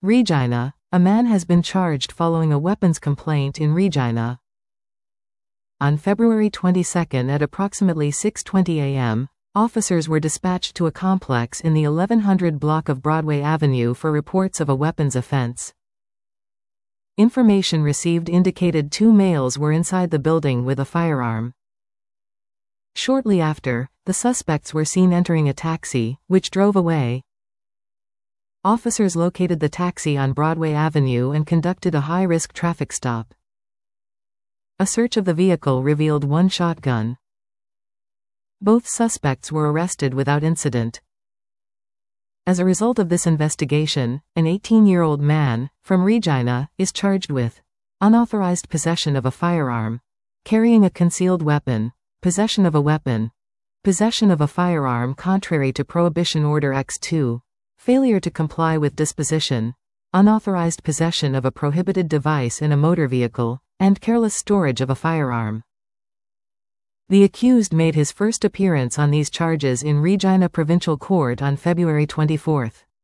Regina, a man has been charged following a weapons complaint in Regina. On February 22 at approximately 6:20 a.m., officers were dispatched to a complex in the 1100 block of Broadway Avenue for reports of a weapons offense. Information received indicated 2 males were inside the building with a firearm. Shortly after, the suspects were seen entering a taxi, which drove away. Officers located the taxi on Broadway Avenue and conducted a high-risk traffic stop. A search of the vehicle revealed 1 shotgun. Both suspects were arrested without incident. As a result of this investigation, an 18-year-old man, from Regina, is charged with unauthorized possession of a firearm, carrying a concealed weapon, possession of a weapon, possession of a firearm contrary to Prohibition Order X2, failure to comply with disposition, unauthorized possession of a prohibited device in a motor vehicle, and careless storage of a firearm. The accused made his first appearance on these charges in Regina Provincial Court on February 24.